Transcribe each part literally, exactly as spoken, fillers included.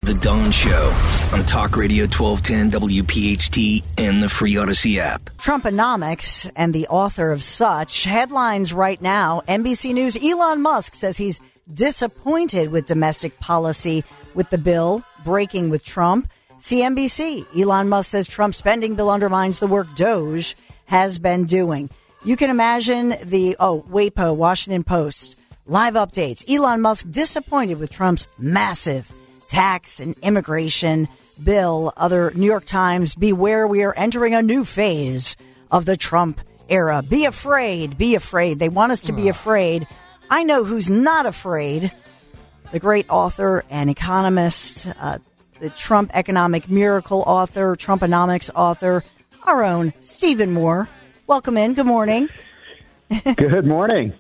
The Dawn Show on Talk Radio twelve ten W P H T and the free Odyssey app. Trumponomics and the author of such. Headlines right now. N B C News, Elon Musk says he's disappointed with domestic policy with the bill breaking with Trump. C N B C, Elon Musk says Trump's spending bill undermines the work Doge has been doing. You can imagine the, oh, WAPO, Washington Post, live updates. Elon Musk disappointed with Trump's massive tax and immigration bill. Other New York Times, beware, we are entering a new phase of the Trump era. Be afraid, be afraid. They want us to be afraid. I know who's not afraid. The great author and economist, uh, the Trump economic miracle author, Trumponomics author, our own Stephen Moore. Welcome in. Good morning. Good morning.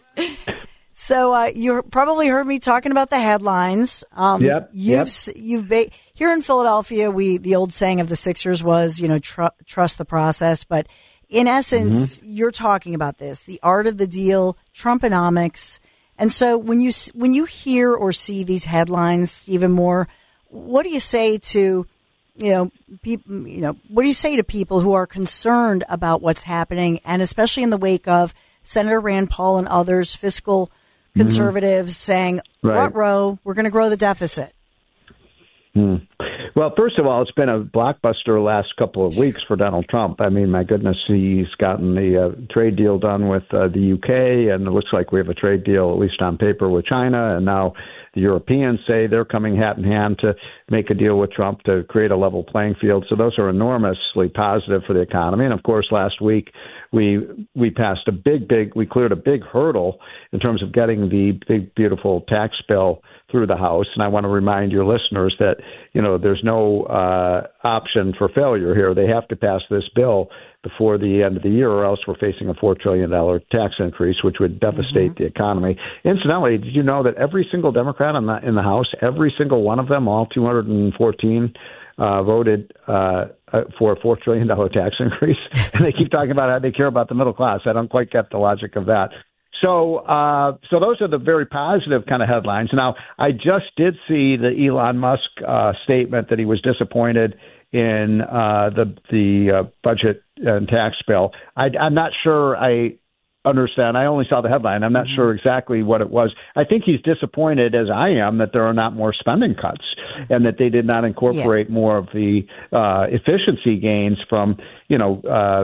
So uh, you probably heard me talking about the headlines. Um, yep. You've yep. you've ba- here in Philadelphia. We the old saying of the Sixers was, you know, tr- trust the process. But in essence, mm-hmm. you're talking about this: the art of the deal, Trumponomics. And so when you when you hear or see these headlines, Stephen Moore, what do you say to you know people? You know, what do you say to people who are concerned about what's happening, and especially in the wake of Senator Rand Paul and others, fiscal conservatives mm-hmm. saying, right. "Row, we're going to grow the deficit." Hmm. Well, first of all, it's been a blockbuster last couple of weeks for Donald Trump. I mean, my goodness, he's gotten the uh, trade deal done with uh, the U K, and it looks like we have a trade deal, at least on paper, with China. And now the Europeans say they're coming hat in hand to make a deal with Trump to create a level playing field. So those are enormously positive for the economy. And, of course, last week we we passed a big, big, we cleared a big hurdle in terms of getting the big, beautiful tax bill through the House. And I want to remind your listeners that, you know, there's no uh, option for failure here. They have to pass this bill before the end of the year, or else we're facing a four trillion dollars tax increase, which would devastate mm-hmm. the economy. Incidentally, did you know that every single Democrat in the, in the House, every single one of them, all two hundred fourteen, uh, voted uh, for a four trillion dollars tax increase? And they keep talking about how they care about the middle class. I don't quite get the logic of that. So, uh, so those are the very positive kind of headlines. Now, I just did see the Elon Musk uh, statement that he was disappointed in uh, the the uh, budget and tax bill. I, I'm not sure I understand. I only saw the headline. I'm not mm-hmm. sure exactly what it was. I think he's disappointed, as I am, that there are not more spending cuts and that they did not incorporate yeah. more of the uh, efficiency gains from, you know, uh,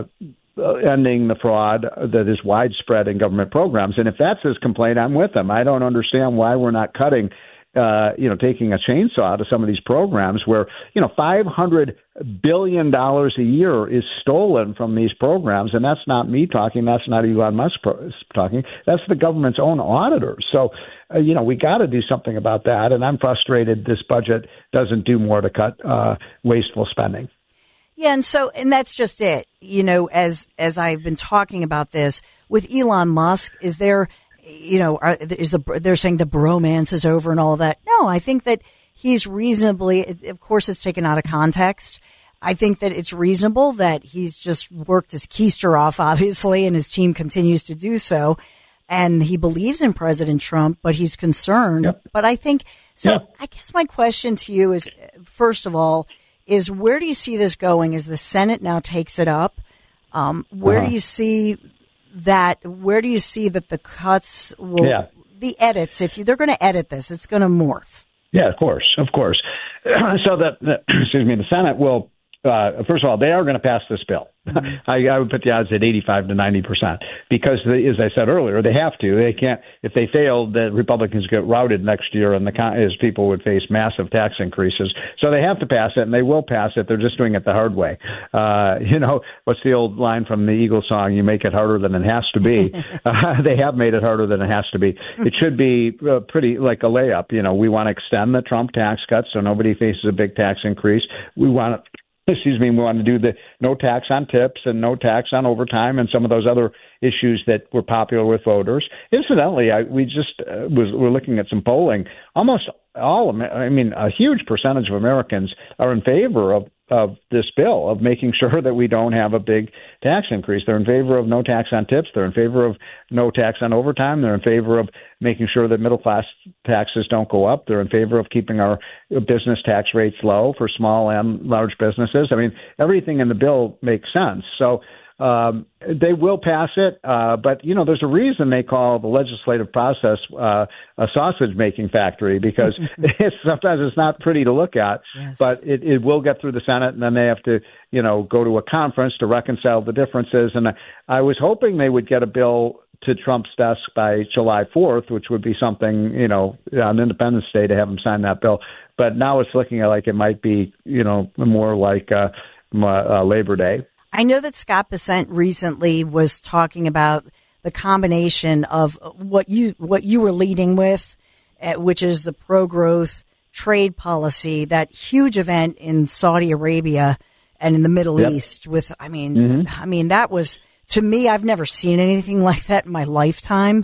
ending the fraud that is widespread in government programs. And if that's his complaint, I'm with him. I don't understand why we're not cutting, uh, you know, taking a chainsaw to some of these programs where, you know, five hundred billion dollars a year is stolen from these programs. And that's not me talking. That's not Elon Musk pro- talking. That's the government's own auditors. So, uh, you know, we got to do something about that. And I'm frustrated this budget doesn't do more to cut uh, wasteful spending. Yeah, and so, and that's just it. You know, as as I've been talking about this with Elon Musk, is there, you know, are, is the they're saying the bromance is over and all of that? No, I think that he's reasonably. Of course, it's taken out of context. I think that it's reasonable that he's just worked his keister off, obviously, and his team continues to do so. And he believes in President Trump, but he's concerned. Yep. But I think so. Yeah. I guess my question to you is, first of all, is where do you see this going as the Senate now takes it up? Um, where uh-huh. do you see that? Where do you see that the cuts will, yeah. the edits, if you, they're going to edit this, it's going to morph? Yeah, of course, of course. So that, the, excuse me, the Senate will, uh, first of all, they are going to pass this bill. Mm-hmm. I, I would put the odds at eighty-five to ninety percent because, the, as I said earlier, they have to. They can't. If they fail, the Republicans get routed next year, and the as people would face massive tax increases. So they have to pass it, and they will pass it. They're just doing it the hard way. Uh, you know, what's the old line from the Eagles song? You make it harder than it has to be. uh, they have made it harder than it has to be. It should be uh, pretty like a layup. You know, we want to extend the Trump tax cuts so nobody faces a big tax increase. We want to. Excuse me, we want to do the no tax on tips and no tax on overtime and some of those other issues that were popular with voters. Incidentally, I, we just uh, was we're looking at some polling. Almost all, I mean, a huge percentage of Americans are in favor of of this bill, of making sure that we don't have a big tax increase. They're in favor of no tax on tips. They're in favor of no tax on overtime. They're in favor of making sure that middle-class taxes don't go up. They're in favor of keeping our business tax rates low for small and large businesses. I mean, everything in the bill makes sense. So um, they will pass it, uh, but, you know, there's a reason they call the legislative process uh, a sausage-making factory, because it's, sometimes it's not pretty to look at, yes. but it, it will get through the Senate, and then they have to, you know, go to a conference to reconcile the differences. And I, I was hoping they would get a bill to Trump's desk by July fourth, which would be something, you know, on Independence Day to have him sign that bill. But now it's looking like it might be, you know, more like uh, uh, Labor Day. I know that Scott Bessent recently was talking about the combination of what you what you were leading with, uh, which is the pro-growth trade policy, that huge event in Saudi Arabia and in the Middle yep. East. With, I mean, mm-hmm. I mean that was, to me, I've never seen anything like that in my lifetime,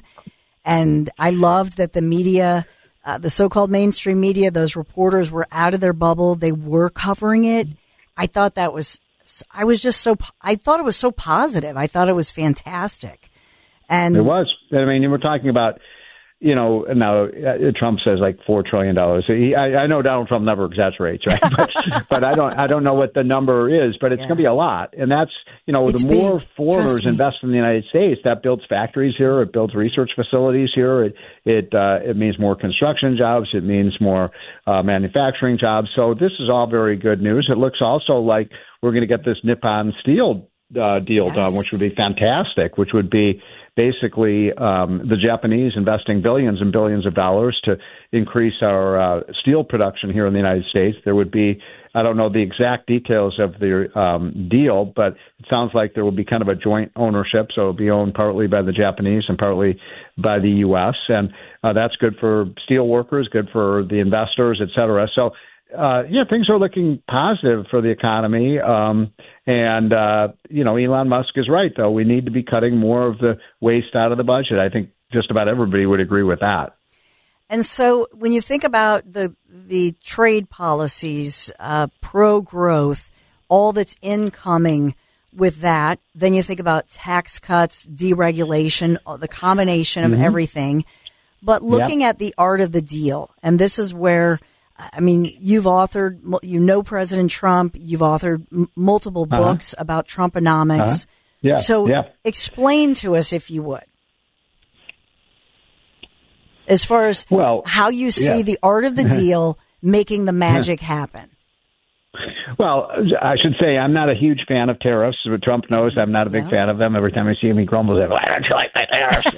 and I loved that the media, uh, the so-called mainstream media, those reporters were out of their bubble. They were covering it. I thought that was. I was just so, I thought it was so positive. I thought it was fantastic. And it was. I mean, we're talking about, you know, now uh, Trump says like four trillion dollars. He, I, I know Donald Trump never exaggerates, right? But, but I don't, I don't know what the number is, but it's yeah. going to be a lot. And that's, you know, it's the more big. foreigners invest in the United States, that builds factories here. It builds research facilities here. It, it, uh, it means more construction jobs. It means more uh, manufacturing jobs. So this is all very good news. It looks also like we're going to get this Nippon Steel uh, deal yes. done, which would be fantastic, which would be basically um, the Japanese investing billions and billions of dollars to increase our uh, steel production here in the United States. There would be, I don't know the exact details of the um, deal, but it sounds like there will be kind of a joint ownership, so it will be owned partly by the Japanese and partly by the U S, and uh, that's good for steel workers, good for the investors, et cetera. So Uh, yeah, things are looking positive for the economy. Um, and, uh, you know, Elon Musk is right, though. We need to be cutting more of the waste out of the budget. I think just about everybody would agree with that. And so when you think about the the trade policies, uh, pro-growth, all that's incoming with that, then you think about tax cuts, deregulation, the combination of mm-hmm. everything. But looking yep. at the art of the deal, and this is where I mean, you've authored, you know, President Trump, you've authored m- multiple books uh-huh. about Trumponomics. Uh-huh. Yeah. So yeah. explain to us, if you would, as far as well, how you see yeah. the art of the deal making the magic happen. Well, I should say I'm not a huge fan of tariffs. Trump knows I'm not a big yeah. fan of them. Every time I see him, he grumbles, "Why don't you like my tariffs?"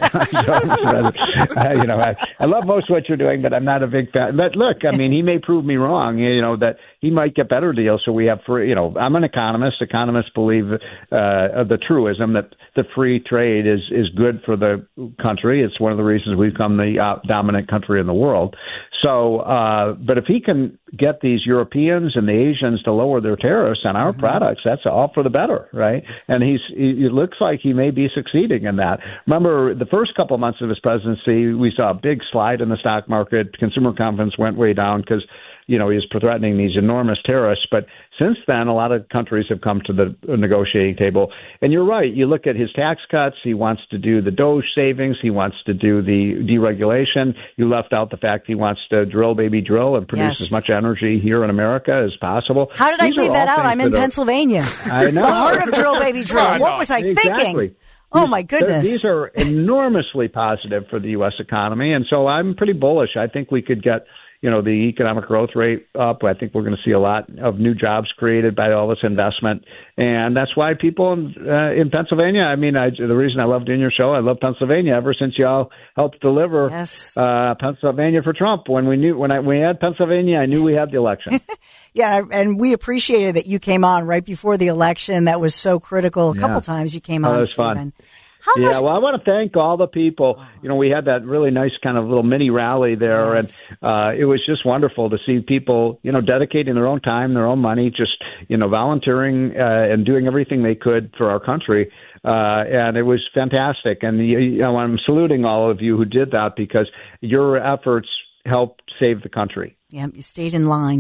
so, uh, you know, I, I love most of what you're doing, but I'm not a big fan. But look, I mean, he may prove me wrong. You know, that he might get better deals. So we have free. You know, I'm an economist. Economists believe uh, the truism that the free trade is is good for the country. It's one of the reasons we've become the uh, dominant country in the world. So, uh, but if he can get these Europeans and the Asians to lower their tariffs on our mm-hmm. products, that's all for the better, right? And he's he, it looks like he may be succeeding in that. Remember, the first couple of months of his presidency, we saw a big slide in the stock market. Consumer confidence went way down because, you know, he was threatening these enormous tariffs. But since then, a lot of countries have come to the negotiating table. And you're right. You look at his tax cuts. He wants to do the Doge savings. He wants to do the deregulation. You left out the fact he wants to drill, baby, drill and produce yes. as much energy here in America as possible. How did These I leave that out? I'm in that Pennsylvania. Are, I know. The heart of drill, baby, drill. What was I exactly. thinking? Oh, my goodness. These are enormously positive for the U S economy. And so I'm pretty bullish. I think we could get, you know, the economic growth rate up. I think we're going to see a lot of new jobs created by all this investment. And that's why people in, uh, in Pennsylvania, I mean, I, the reason I love doing your show, I love Pennsylvania ever since y'all helped deliver yes. uh, Pennsylvania for Trump. When we knew, when I, we had Pennsylvania, I knew we had the election. Yeah, and we appreciated that you came on right before the election. That was so critical. A yeah. couple times you came oh, on, it was Stephen. Fun. How yeah, much- well, I want to thank all the people. You know, we had that really nice kind of little mini rally there, yes. and uh, it was just wonderful to see people, you know, dedicating their own time, their own money, just, you know, volunteering uh, and doing everything they could for our country. Uh, and it was fantastic. And, you know, I'm saluting all of you who did that because your efforts helped save the country. Yeah, you stayed in line.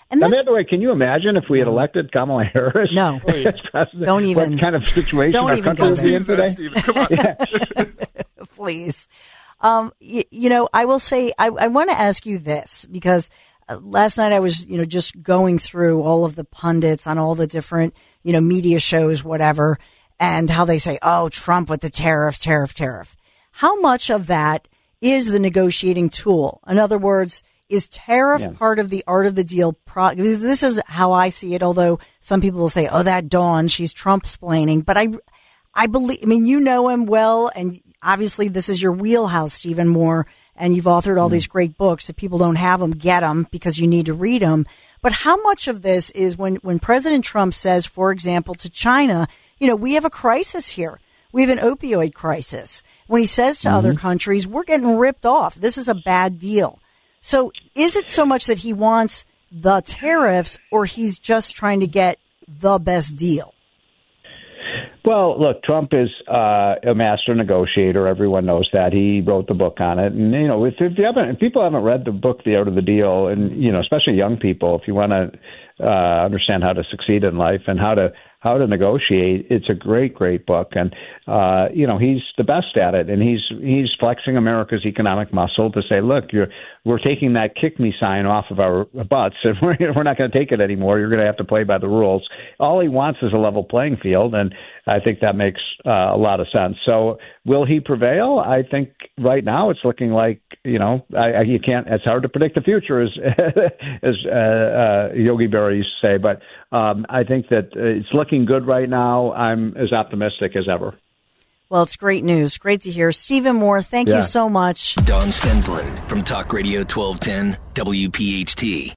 And now, that's, by the way, can you imagine if we had elected Kamala Harris? No. as president? Don't even. What kind of situation don't our even country would be in today? Stephen, come on. Yeah. Please. Um, you, you know, I will say, I, I want to ask you this because uh, last night I was, you know, just going through all of the pundits on all the different, you know, media shows, whatever, and how they say, oh, Trump with the tariff, tariff, tariff. How much of that is the negotiating tool? In other words, is tariff yeah. part of the art of the deal? Pro- this is how I see it, although some people will say, oh, that Dawn, she's Trump-splaining. But I, I believe, I mean, you know him well, and obviously this is your wheelhouse, Stephen Moore, and you've authored all mm. these great books. If people don't have them, get them because you need to read them. But how much of this is when, when President Trump says, for example, to China, you know, we have a crisis here. We have an opioid crisis. When he says to mm-hmm. other countries, we're getting ripped off. This is a bad deal. So is it so much that he wants the tariffs or he's just trying to get the best deal? Well, look, Trump is uh, a master negotiator. Everyone knows that. He wrote the book on it. And, you know, if, if you haven't, if people haven't read the book, The Art of the Deal, and, you know, especially young people, if you want to uh, understand how to succeed in life and how to how to negotiate, it's a great, great book. And, uh, you know, he's the best at it. And he's he's flexing America's economic muscle to say, look, you're we're taking that kick me sign off of our butts, and we're, we're not going to take it anymore. You're going to have to play by the rules. All he wants is a level playing field, and I think that makes uh, a lot of sense. So will he prevail? I think right now it's looking like, you know, I, I, you can't, it's hard to predict the future, as, as uh, uh, Yogi Berra used to say, but um, I think that it's looking good right now. I'm as optimistic as ever. Well, it's great news. Great to hear. Stephen Moore, thank yeah. you so much. Don Stensland from Talk Radio twelve ten W P H T.